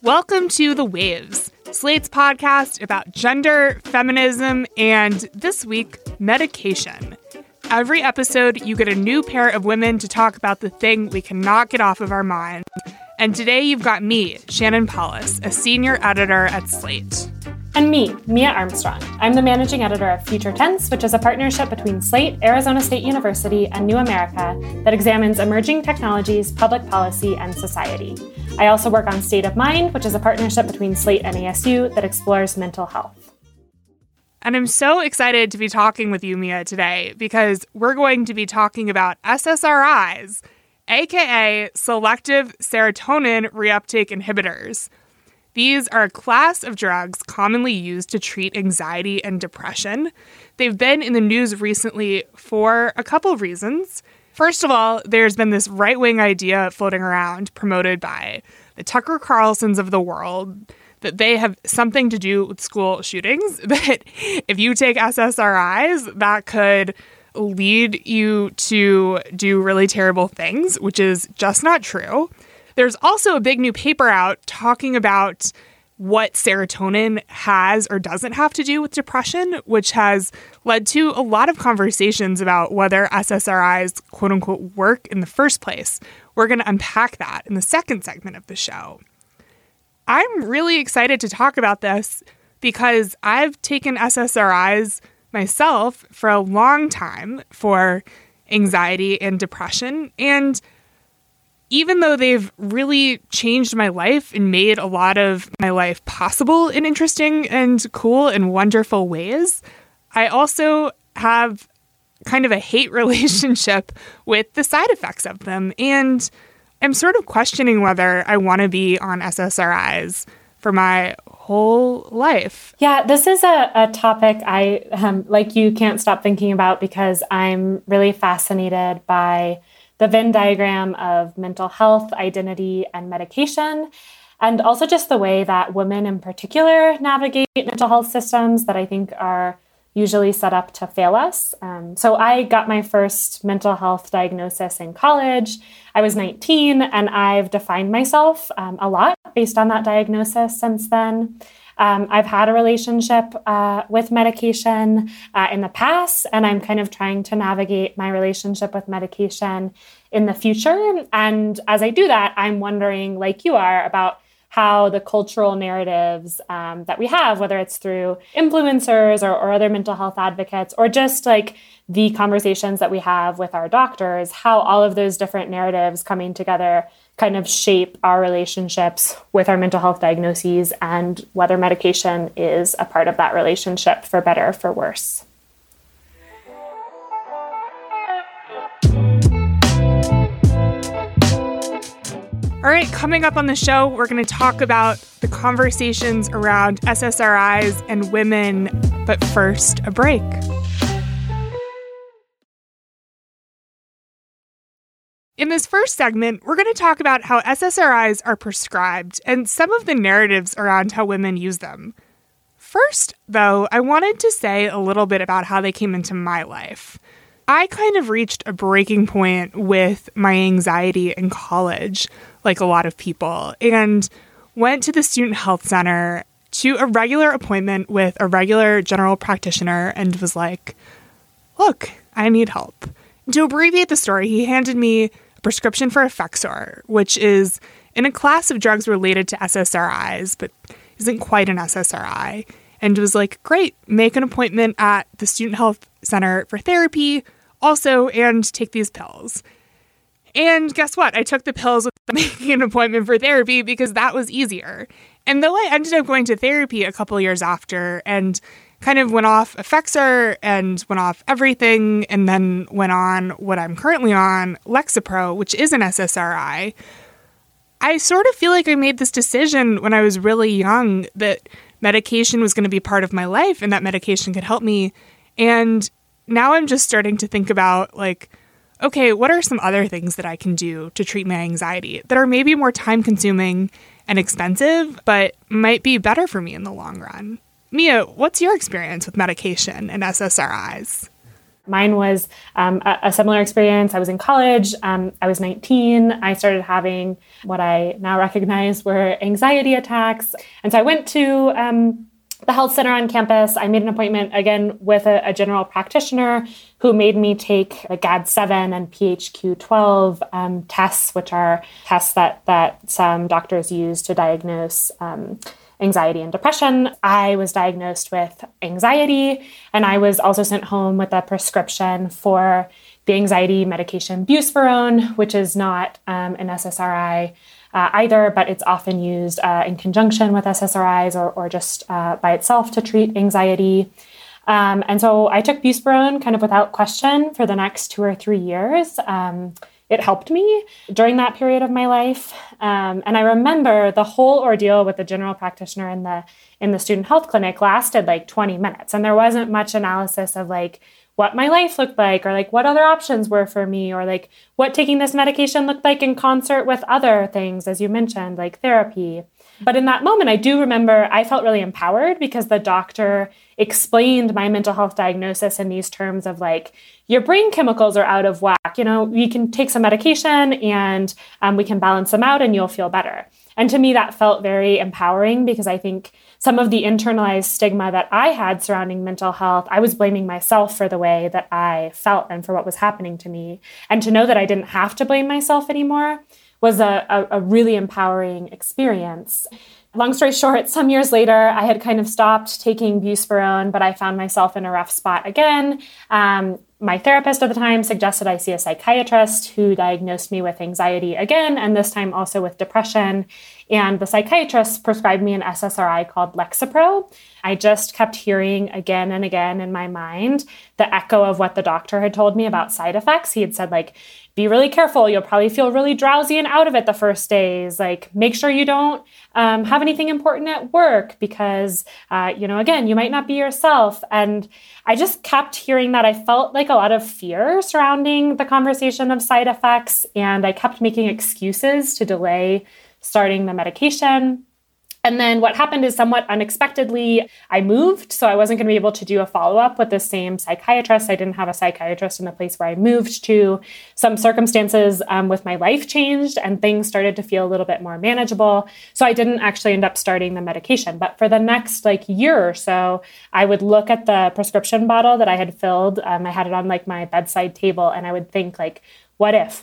Welcome to The Waves, Slate's podcast about gender, feminism, and this week, medication. Every episode, you get a new pair of women to talk about the thing we cannot get off of our minds. And today you've got me, Shannon Paulus, a senior editor at Slate. And me, Mia Armstrong. I'm the managing editor of Future Tense, which is a partnership between Slate, Arizona State University, and New America that examines emerging technologies, public policy, and society. I also work on State of Mind, which is a partnership between Slate and ASU that explores mental health. And I'm so excited to be talking with you, Mia, today, because we're going to be talking about SSRIs, aka selective serotonin reuptake inhibitors. These are a class of drugs commonly used to treat anxiety and depression. They've been in the news recently for a couple of reasons. First of all, there's been this right-wing idea floating around promoted by the Tucker Carlsons of the world that they have something to do with school shootings, that if you take SSRIs, that could lead you to do really terrible things, which is just not true. There's also a big new paper out talking about what serotonin has or doesn't have to do with depression, which has led to a lot of conversations about whether SSRIs, quote unquote, work in the first place. We're going to unpack that in the second segment of the show. I'm really excited to talk about this because I've taken SSRIs myself for a long time for anxiety and depression, and even though they've really changed my life and made a lot of my life possible in interesting and cool and wonderful ways, I also have kind of a hate relationship with the side effects of them. And I'm sort of questioning whether I want to be on SSRIs for my whole life. Yeah, this is a topic I, like you, can't stop thinking about because I'm really fascinated by the Venn diagram of mental health, identity, and medication, and also just the way that women in particular navigate mental health systems that I think are usually set up to fail us. So I got my first mental health diagnosis in college. I was 19, and I've defined myself a lot based on that diagnosis since then. I've had a relationship with medication in the past, and I'm kind of trying to navigate my relationship with medication in the future. And as I do that, I'm wondering, like you are, about how the cultural narratives that we have, whether it's through influencers or other mental health advocates, or just like the conversations that we have with our doctors, how all of those different narratives coming together kind of shape our relationships with our mental health diagnoses and whether medication is a part of that relationship for better or for worse. All right, coming up on the show, we're going to talk about the conversations around SSRIs and women, but first, a break. In this first segment, we're going to talk about how SSRIs are prescribed and some of the narratives around how women use them. First, though, I wanted to say a little bit about how they came into my life. I kind of reached a breaking point with my anxiety in college, like a lot of people, and went to the student health center to a regular appointment with a regular general practitioner and was like, look, I need help. To abbreviate the story, he handed me a prescription for Effexor, which is in a class of drugs related to SSRIs, but isn't quite an SSRI, and was like, great, make an appointment at the student health center for therapy also, and take these pills. And guess what? I took the pills without making an appointment for therapy because that was easier. And though I ended up going to therapy a couple years after and kind of went off Effexor and went off everything and then went on what I'm currently on, Lexapro, which is an SSRI, I sort of feel like I made this decision when I was really young that medication was going to be part of my life and that medication could help me. And now I'm just starting to think about, like, okay, what are some other things that I can do to treat my anxiety that are maybe more time-consuming and expensive, but might be better for me in the long run? Mia, what's your experience with medication and SSRIs? Mine was a similar experience. I was in college. I was 19. I started having what I now recognize were anxiety attacks. And so I went to the health center on campus. I made an appointment again with a general practitioner who made me take the GAD-7 and PHQ-12 tests, which are tests that some doctors use to diagnose anxiety and depression. I was diagnosed with anxiety, and I was also sent home with a prescription for the anxiety medication buspirone, which is not an SSRI either, but it's often used in conjunction with SSRIs or just by itself to treat anxiety. And so I took buspirone kind of without question for the next 2 or 3 years. It helped me during that period of my life. And I remember the whole ordeal with the general practitioner in the student health clinic lasted like 20 minutes. And there wasn't much analysis of like what my life looked like, or like what other options were for me, or like what taking this medication looked like in concert with other things, as you mentioned, like therapy. But in that moment, I do remember I felt really empowered because the doctor explained my mental health diagnosis in these terms of like, your brain chemicals are out of whack. You know, you can take some medication and we can balance them out and you'll feel better. And to me, that felt very empowering because I think some of the internalized stigma that I had surrounding mental health, I was blaming myself for the way that I felt and for what was happening to me. And to know that I didn't have to blame myself anymore was a really empowering experience. Long story short, some years later, I had kind of stopped taking buspirone, but I found myself in a rough spot again. My therapist at the time suggested I see a psychiatrist who diagnosed me with anxiety again, and this time also with depression. And the psychiatrist prescribed me an SSRI called Lexapro. I just kept hearing again and again in my mind the echo of what the doctor had told me about side effects. He had said, like, be really careful. You'll probably feel really drowsy and out of it the first days. Like, make sure you don't have anything important at work because, again, you might not be yourself. And I just kept hearing that. I felt like a lot of fear surrounding the conversation of side effects, and I kept making excuses to delay starting the medication. And then what happened is somewhat unexpectedly, I moved. So I wasn't going to be able to do a follow-up with the same psychiatrist. I didn't have a psychiatrist in the place where I moved to. Some circumstances with my life changed and things started to feel a little bit more manageable. So I didn't actually end up starting the medication. But for the next year or so, I would look at the prescription bottle that I had filled. I had it on my bedside table, and I would think what if?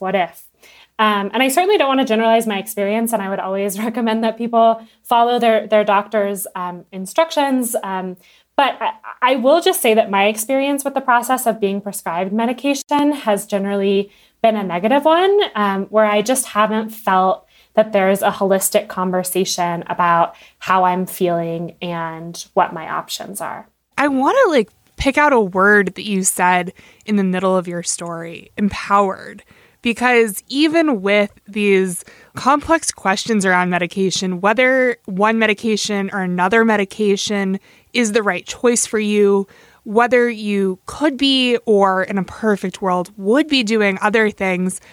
And I certainly don't want to generalize my experience, and I would always recommend that people follow their doctor's instructions. But I will just say that my experience with the process of being prescribed medication has generally been a negative one, where I just haven't felt that there's a holistic conversation about how I'm feeling and what my options are. I want to pick out a word that you said in the middle of your story, empowered. Because even with these complex questions around medication, whether one medication or another medication is the right choice for you, whether you could be or in a perfect world would be doing other things,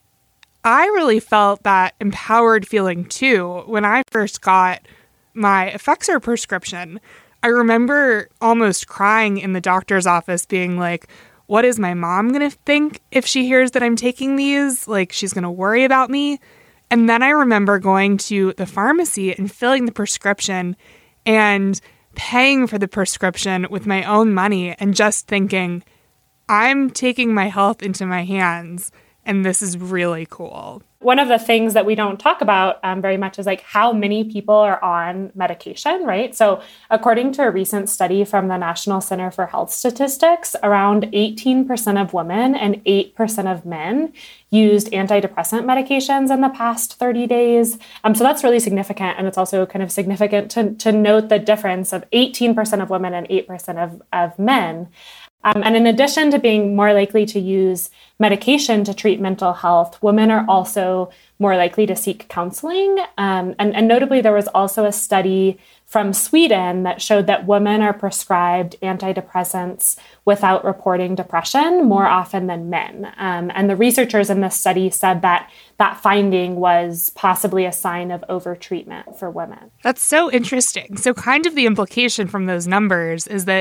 I really felt that empowered feeling too when I first got my Effexor prescription. I remember almost crying in the doctor's office being like, what is my mom going to think if she hears that I'm taking these? She's going to worry about me. And then I remember going to the pharmacy and filling the prescription and paying for the prescription with my own money and just thinking, I'm taking my health into my hands, and this is really cool. One of the things that we don't talk about very much is how many people are on medication, right? So according to a recent study from the National Center for Health Statistics, around 18% of women and 8% of men used antidepressant medications in the past 30 days. So that's really significant. And it's also kind of significant to note the difference of 18% of women and 8% of men. And in addition to being more likely to use medication to treat mental health, women are also more likely to seek counseling. And notably, there was also a study from Sweden that showed that women are prescribed antidepressants without reporting depression more often than men. And the researchers in this study said that finding was possibly a sign of overtreatment for women. That's so interesting. So kind of the implication from those numbers is that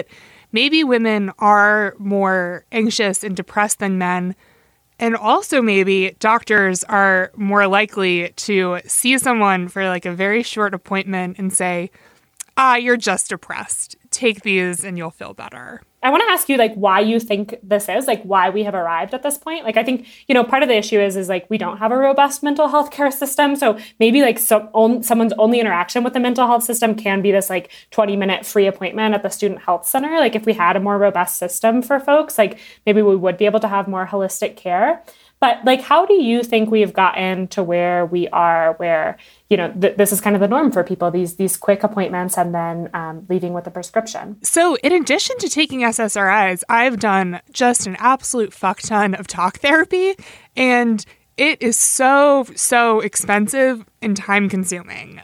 maybe women are more anxious and depressed than men. And also maybe doctors are more likely to see someone for like a very short appointment and say, you're just depressed. Take these and you'll feel better. I want to ask you like why you think this is, like why we have arrived at this point. Like I think, part of the issue is like we don't have a robust mental health care system. So maybe like someone's only interaction with the mental health system can be this like 20-minute free appointment at the student health center. Like if we had a more robust system for folks, like maybe we would be able to have more holistic care. But like, how do you think we've gotten to where we are, where, this is kind of the norm for people, these quick appointments and then leaving with a prescription? So in addition to taking SSRIs, I've done just an absolute fuck ton of talk therapy. And it is so, so expensive and time consuming.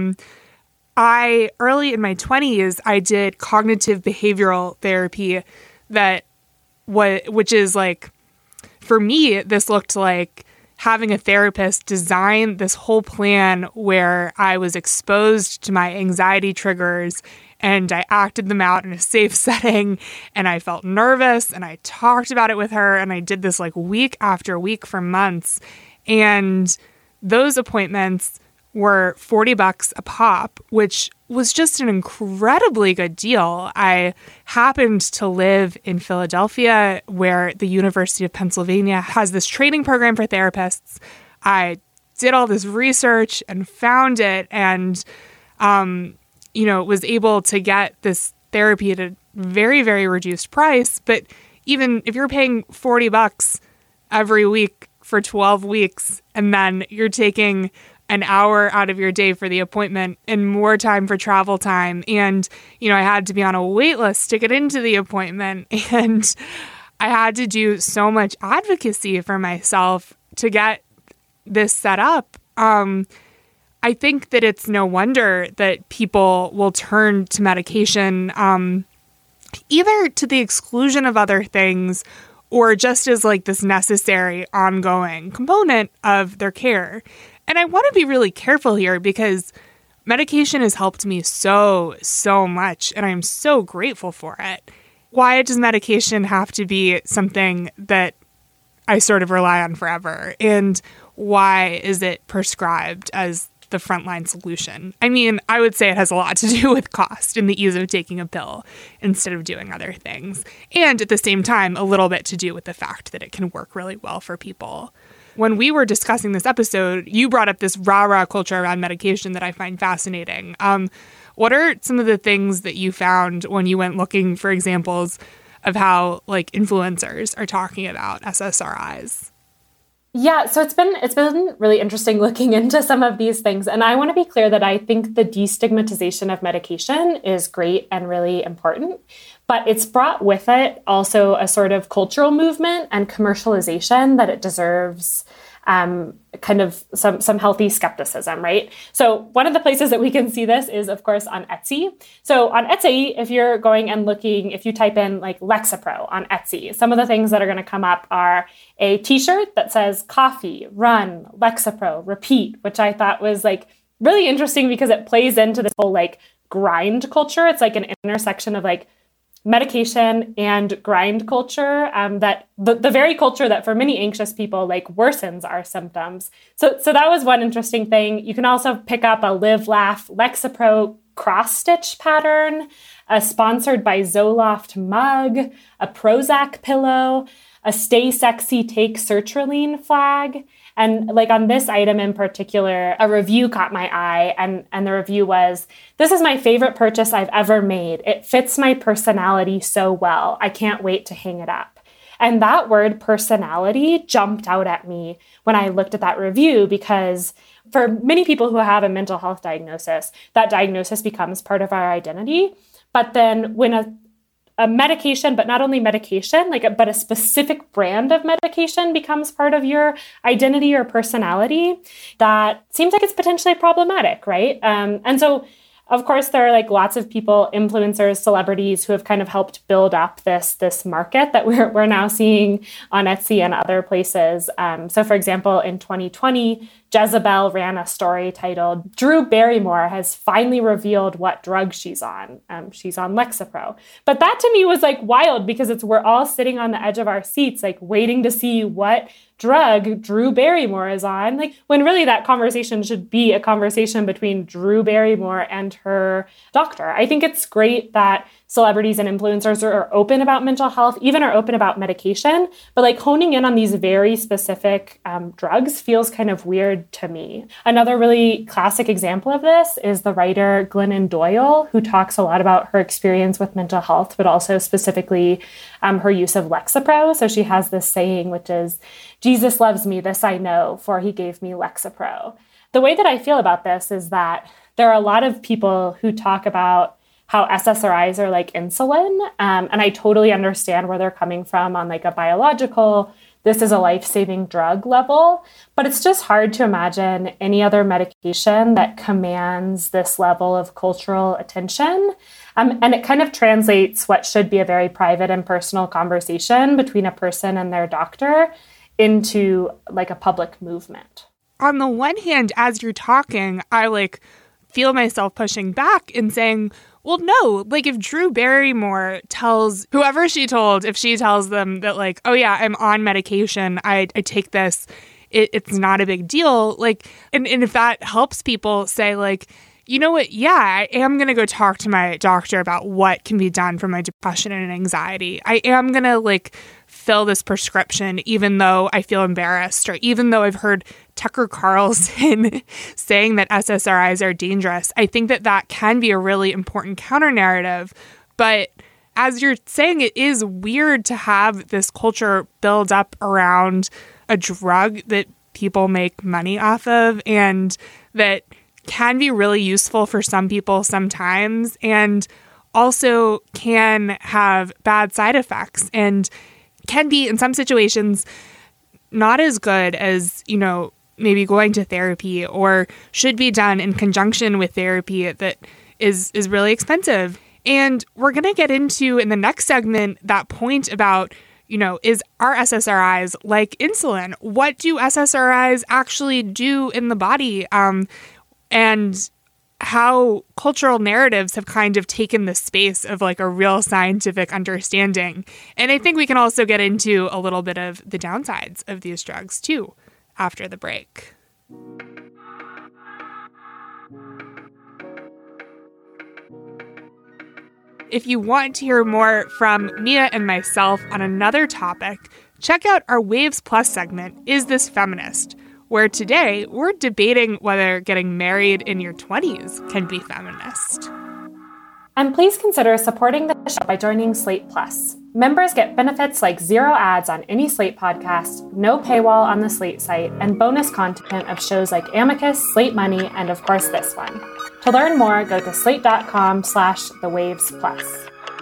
Early in my 20s, I did cognitive behavioral therapy which is like, for me, this looked like having a therapist design this whole plan where I was exposed to my anxiety triggers and I acted them out in a safe setting and I felt nervous and I talked about it with her and I did this like week after week for months. And those appointments were $40 a pop, which was just an incredibly good deal. I happened to live in Philadelphia, where the University of Pennsylvania has this training program for therapists. I did all this research and found it and, was able to get this therapy at a very, very reduced price. But even if you're paying $40 every week for 12 weeks, and then you're taking an hour out of your day for the appointment and more time for travel time. And, I had to be on a wait list to get into the appointment. And I had to do so much advocacy for myself to get this set up. I think that it's no wonder that people will turn to medication, either to the exclusion of other things or just as like this necessary ongoing component of their care. And I want to be really careful here because medication has helped me so, so much, and I'm so grateful for it. Why does medication have to be something that I sort of rely on forever? And why is it prescribed as the frontline solution? I mean, I would say it has a lot to do with cost and the ease of taking a pill instead of doing other things. And at the same time, a little bit to do with the fact that it can work really well for people. When we were discussing this episode, you brought up this rah-rah culture around medication that I find fascinating. What are some of the things that you found when you went looking for examples of how like influencers are talking about SSRIs? Yeah, so it's been really interesting looking into some of these things. And I want to be clear that I think the destigmatization of medication is great and really important. But it's brought with it also a sort of cultural movement and commercialization that it deserves kind of some healthy skepticism, right? So one of the places that we can see this is, of course, on Etsy. So on Etsy, if you're going and looking, if you type in like Lexapro on Etsy, some of the things that are going to come up are a t-shirt that says coffee, run, Lexapro, repeat, which I thought was like really interesting because it plays into this whole like grind culture. It's like an intersection of like medication and grind culture, that the very culture that for many anxious people like worsens our symptoms. So that was one interesting thing. You can also pick up a Live, Laugh, Lexapro cross-stitch pattern, a sponsored by Zoloft mug, a Prozac pillow, a Stay Sexy, Take Sertraline flag. And like on this item in particular, a review caught my eye, and the review was, "This is my favorite purchase I've ever made. It fits my personality so well. I can't wait to hang it up." And that word personality jumped out at me when I looked at that review, because for many people who have a mental health diagnosis, that diagnosis becomes part of our identity. But then when a medication, but not only medication, but a specific brand of medication becomes part of your identity or personality, that seems like it's potentially problematic, right? And so Of course, there are like lots of people, influencers, celebrities who have kind of helped build up this market that we're now seeing on Etsy and other places. So, for example, in 2020, Jezebel ran a story titled "Drew Barrymore has finally revealed what drug she's on." She's on Lexapro. But that to me was like wild because we're all sitting on the edge of our seats, like waiting to see what drug Drew Barrymore is on, like when really that conversation should be a conversation between Drew Barrymore and her doctor. I think it's great that celebrities and influencers are open about mental health, even are open about medication, but like honing in on these very specific drugs feels kind of weird to me. Another really classic example of this is the writer Glennon Doyle, who talks a lot about her experience with mental health, but also specifically her use of Lexapro. So she has this saying, which is, "Jesus loves me, this I know, for he gave me Lexapro." The way that I feel about this is that there are a lot of people who talk about how SSRIs are like insulin. And I totally understand where they're coming from on like a biological, this is a life-saving drug level. But it's just hard to imagine any other medication that commands this level of cultural attention. And it kind of translates what should be a very private and personal conversation between a person and their doctor into like a public movement. On the one hand, as you're talking, I like feel myself pushing back and saying, well, no, like if Drew Barrymore tells whoever she told, if she tells them that like, oh yeah, I'm on medication, I take this, it's not a big deal. Like, and if that helps people say like, you know what, yeah, I am going to go talk to my doctor about what can be done for my depression and anxiety. I am going to like fill this prescription even though I feel embarrassed or even though I've heard Tucker Carlson saying that SSRIs are dangerous. I think that that can be a really important counter narrative. But as you're saying, it is weird to have this culture build up around a drug that people make money off of and that can be really useful for some people sometimes and also can have bad side effects and can be in some situations not as good as, you know, maybe going to therapy or should be done in conjunction with therapy that is really expensive. And we're going to get into in the next segment that point about, you know, are SSRIs like insulin? What do SSRIs actually do in the body? And how cultural narratives have kind of taken the space of like a real scientific understanding. And I think we can also get into a little bit of the downsides of these drugs too after the break. If you want to hear more from Mia and myself on another topic, check out our Waves Plus segment, Is This Feminist?, where today we're debating whether getting married in your 20s can be feminist. And please consider supporting the show by joining Slate Plus. Members get benefits like 0 ads on any Slate podcast, no paywall on the Slate site, and bonus content of shows like Amicus, Slate Money, and of course this one. To learn more, go to slate.com/thewavesplus.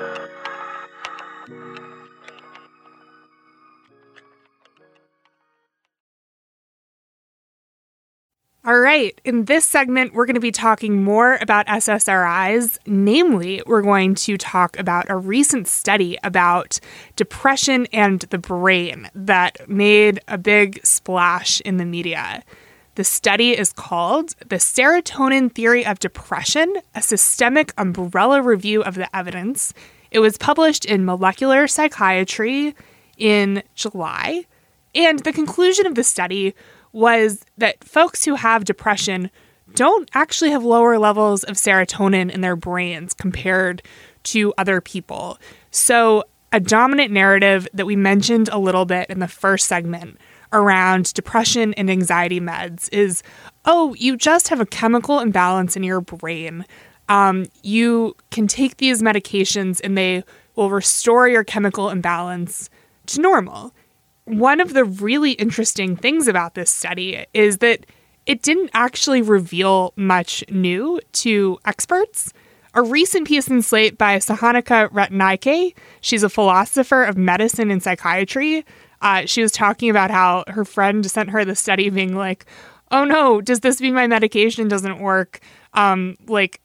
All right, in this segment, we're going to be talking more about SSRIs. Namely, we're going to talk about a recent study about depression and the brain that made a big splash in the media. The study is called The Serotonin Theory of Depression, a Systemic Umbrella Review of the Evidence. It was published in Molecular Psychiatry in July. And the conclusion of the study was that folks who have depression don't actually have lower levels of serotonin in their brains compared to other people. So a dominant narrative that we mentioned a little bit in the first segment around depression and anxiety meds is, oh, you just have a chemical imbalance in your brain. You can take these medications and they will restore your chemical imbalance to normal. One of the really interesting things about this study is that it didn't actually reveal much new to experts. A recent piece in Slate by Sahanika Ratnaike, she's a philosopher of medicine and psychiatry. She was talking about how her friend sent her the study being like, oh no, does this mean my medication doesn't work? Like,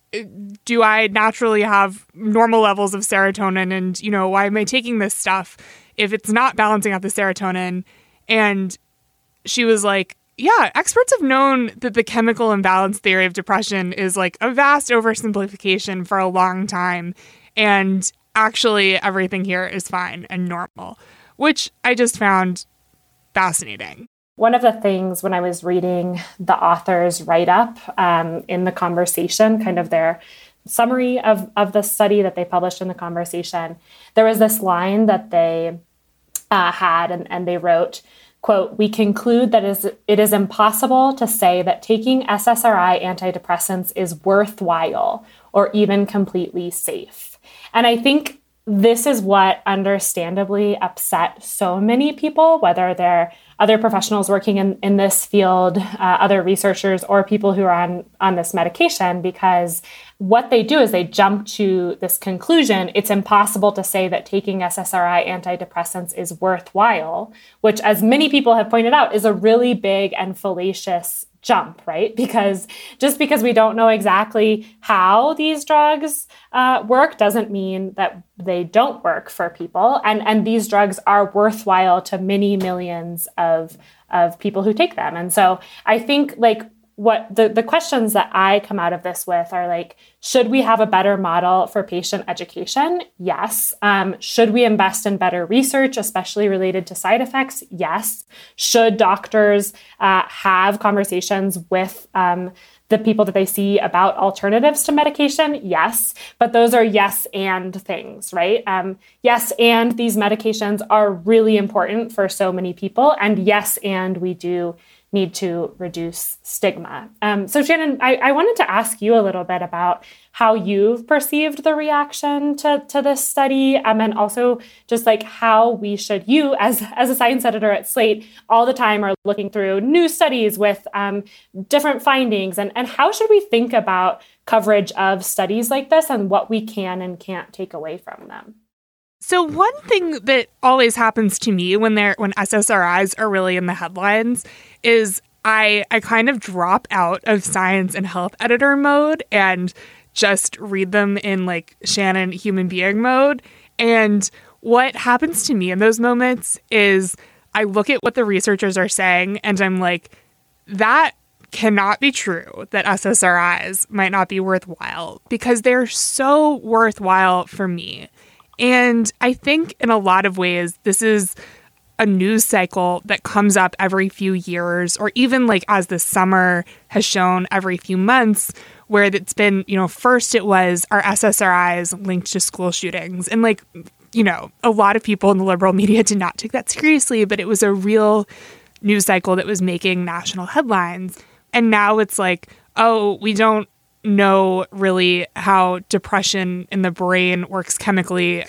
do I naturally have normal levels of serotonin? And, why am I taking this stuff if it's not balancing out the serotonin? And she was like, yeah, experts have known that the chemical imbalance theory of depression is like a vast oversimplification for a long time. And actually, everything here is fine and normal, which I just found fascinating. One of the things when I was reading the author's write-up in the conversation, kind of their summary of the study that they published in the conversation, there was this line that they had, and they wrote, quote, "We conclude that it is impossible to say that taking SSRI antidepressants is worthwhile or even completely safe." And I think this is what understandably upset so many people, whether they're other professionals working in this field, other researchers, or people who are on this medication, because what they do is they jump to this conclusion: it's impossible to say that taking SSRI antidepressants is worthwhile, which, as many people have pointed out, is a really big and fallacious jump, right? Because just because we don't know exactly how these drugs work doesn't mean that they don't work for people. And these drugs are worthwhile to many millions of people who take them. And so I think what the questions that I come out of this with are like, should we have a better model for patient education? Yes. Should we invest in better research, especially related to side effects? Yes. Should doctors have conversations with the people that they see about alternatives to medication? Yes. But those are yes and things, right? Yes, and these medications are really important for so many people. And yes, and we do need to reduce stigma. So Shannon, I wanted to ask you a little bit about how you've perceived the reaction to this study, and also just like how we should, you as a science editor at Slate all the time are looking through new studies with different findings, and how should we think about coverage of studies like this and what we can and can't take away from them? So one thing that always happens to me when SSRIs are really in the headlines is I kind of drop out of science and health editor mode and just read them in like Shannon human being mode. And what happens to me in those moments is I look at what the researchers are saying and I'm like, that cannot be true that SSRIs might not be worthwhile, because they're so worthwhile for me. And I think in a lot of ways, this is a news cycle that comes up every few years, or even like as the summer has shown, every few months, where it's been, first it was, are SSRIs linked to school shootings? And a lot of people in the liberal media did not take that seriously, but it was a real news cycle that was making national headlines. And now it's like, oh, we don't know really how depression in the brain works chemically.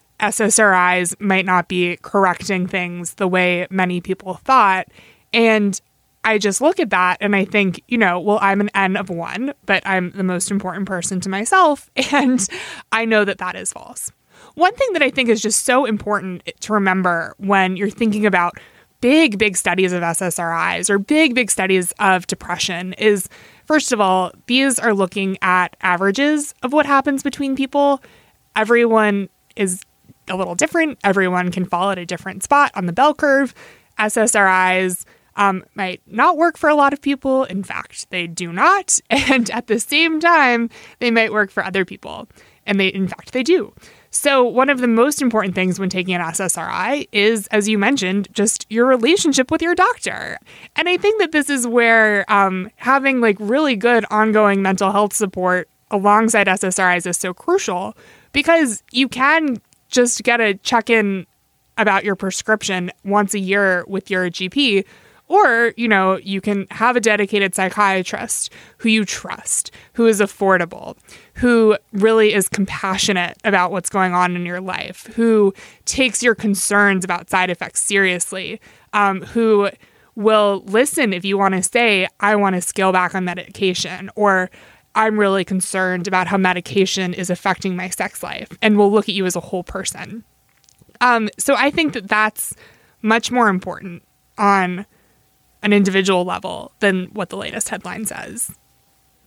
SSRIs might not be correcting things the way many people thought. And I just look at that and I think, I'm an N of one, but I'm the most important person to myself. And I know that that is false. One thing that I think is just so important to remember when you're thinking about big studies of SSRIs or big studies of depression is, first of all, these are looking at averages of what happens between people. Everyone is a little different. Everyone can fall at a different spot on the bell curve. SSRIs might not work for a lot of people. In fact, they do not. And at the same time, they might work for other people. And in fact, they do. So one of the most important things when taking an SSRI is, as you mentioned, just your relationship with your doctor. And I think that this is where having really good ongoing mental health support alongside SSRIs is so crucial, because you can just get a check-in about your prescription once a year with your GP. Or, you can have a dedicated psychiatrist who you trust, who is affordable, who really is compassionate about what's going on in your life, who takes your concerns about side effects seriously, who will listen if you want to say, I want to scale back on medication, or I'm really concerned about how medication is affecting my sex life, and will look at you as a whole person. So I think that that's much more important on an individual level than what the latest headline says.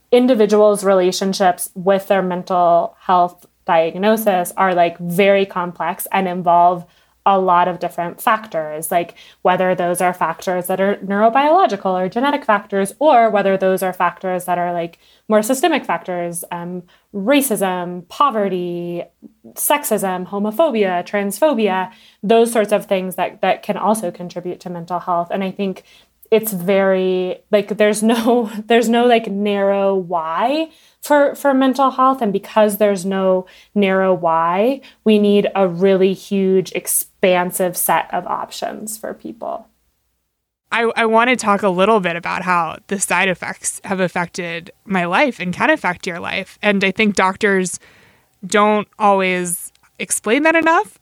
individuals' relationships with their mental health diagnosis are like very complex and involve a lot of different factors, like whether those are factors that are neurobiological or genetic factors, or whether those are factors that are like more systemic factors, racism, poverty, sexism, homophobia, transphobia, those sorts of things that can also contribute to mental health. And I think it's very like there's no like narrow why for mental health. And because there's no narrow why, we need a really huge, expansive set of options for people. I want to talk a little bit about how the side effects have affected my life and can affect your life. And I think doctors don't always explain that enough.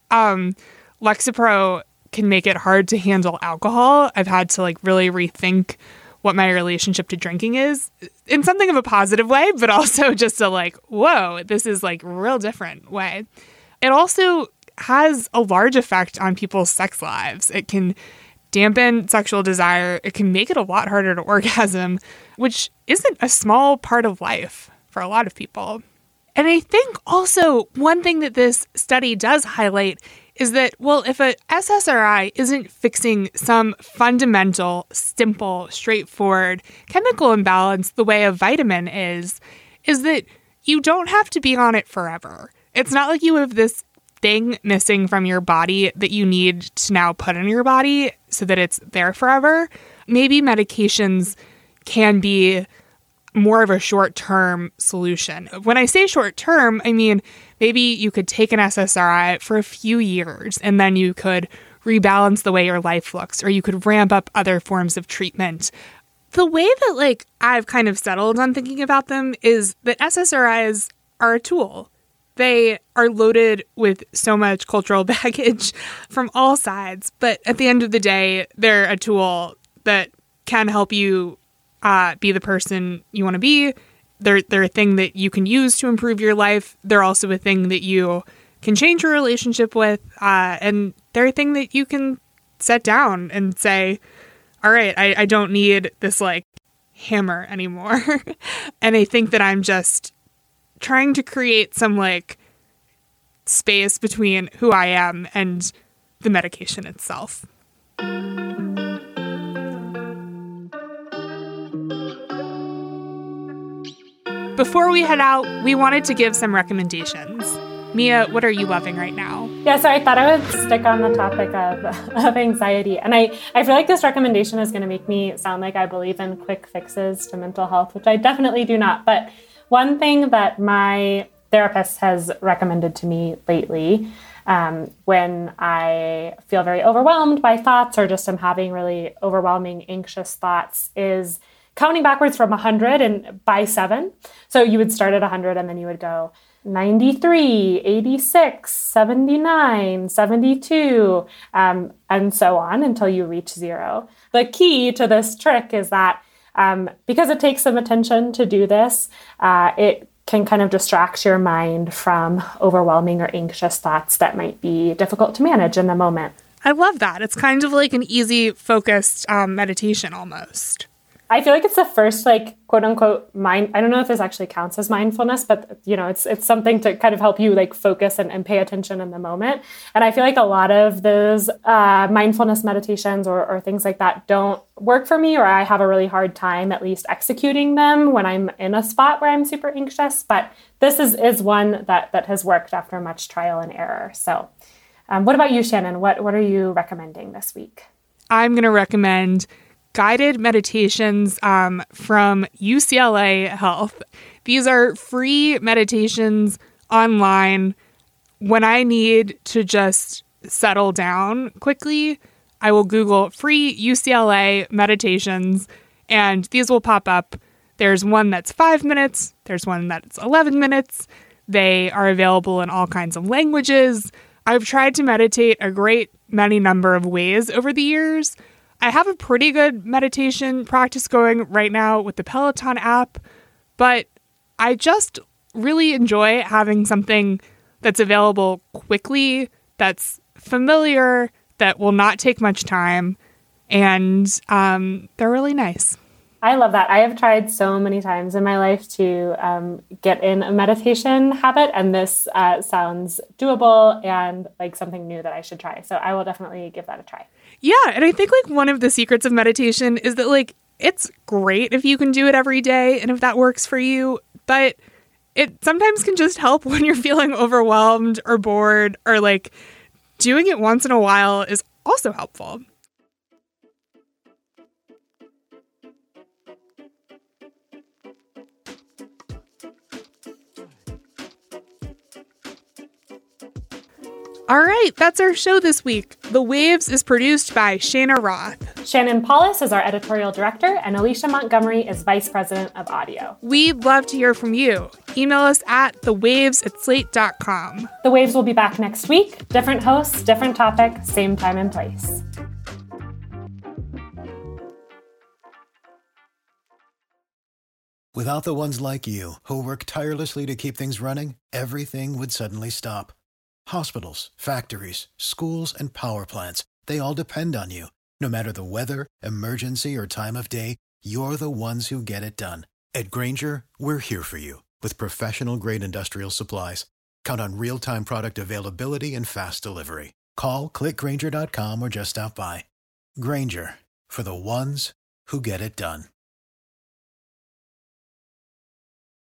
Lexapro can make it hard to handle alcohol. I've had to like really rethink what my relationship to drinking is in something of a positive way, but also just a like, whoa, this is like real different way. It also has a large effect on people's sex lives. It can dampen sexual desire. It can make it a lot harder to orgasm, which isn't a small part of life for a lot of people. And I think also one thing that this study does highlight is that, well, if a SSRI isn't fixing some fundamental, simple, straightforward chemical imbalance the way a vitamin is that you don't have to be on it forever. It's not like you have this thing missing from your body that you need to now put in your body so that it's there forever. Maybe medications can be more of a short-term solution. When I say short-term, I mean maybe you could take an SSRI for a few years and then you could rebalance the way your life looks, or you could ramp up other forms of treatment. The way that like I've kind of settled on thinking about them is that SSRIs are a tool. They are loaded with so much cultural baggage from all sides, but at the end of the day, they're a tool that can help you be the person you want to be. They're a thing that you can use to improve your life. They're also a thing that you can change your relationship with. And they're a thing that you can set down and say, all right, I don't need this like hammer anymore. And I think that I'm just trying to create some like space between who I am and the medication itself. Before we head out, we wanted to give some recommendations. Mia, what are you loving right now? Yeah, so I thought I would stick on the topic of anxiety. And I feel like this recommendation is going to make me sound like I believe in quick fixes to mental health, which I definitely do not. But one thing that my therapist has recommended to me lately, when I feel very overwhelmed by thoughts or just am having really overwhelming, anxious thoughts, is counting backwards from 100 and by 7. So you would start at 100 and then you would go 93, 86, 79, 72, and so on until you reach 0. The key to this trick is that because it takes some attention to do this, it can kind of distract your mind from overwhelming or anxious thoughts that might be difficult to manage in the moment. I love that. It's kind of like an easy, focused meditation almost. I feel like it's the first, like, quote unquote, I don't know if this actually counts as mindfulness, but, you know, it's something to kind of help you like focus and pay attention in the moment. And I feel like a lot of those mindfulness meditations or things like that don't work for me, or I have a really hard time at least executing them when I'm in a spot where I'm super anxious. But this is one that has worked after much trial and error. So what about you, Shannon? What are you recommending this week? I'm going to recommend guided meditations from UCLA Health. These are free meditations online. When I need to just settle down quickly, I will Google free UCLA meditations, and these will pop up. There's one that's 5 minutes. There's one that's 11 minutes. They are available in all kinds of languages. I've tried to meditate a great many number of ways over the years. I have a pretty good meditation practice going right now with the Peloton app, but I just really enjoy having something that's available quickly, that's familiar, that will not take much time, and they're really nice. I love that. I have tried so many times in my life to get in a meditation habit, and this sounds doable and like something new that I should try. So I will definitely give that a try. Yeah, and I think like one of the secrets of meditation is that like it's great if you can do it every day and if that works for you, but it sometimes can just help when you're feeling overwhelmed or bored, or like doing it once in a while is also helpful. All right, that's our show this week. The Waves is produced by Shana Roth. Shannon Paulus is our editorial director, and Alicia Montgomery is vice president of audio. We'd love to hear from you. Email us at thewaves@slate.com. The Waves will be back next week. Different hosts, different topic, same time and place. Without the ones like you, who work tirelessly to keep things running, everything would suddenly stop. Hospitals, factories, schools, and power plants, they all depend on you. No matter the weather, emergency, or time of day, you're the ones who get it done. At Grainger, we're here for you with professional-grade industrial supplies. Count on real-time product availability and fast delivery. Call, click Grainger.com, or just stop by. Grainger, for the ones who get it done.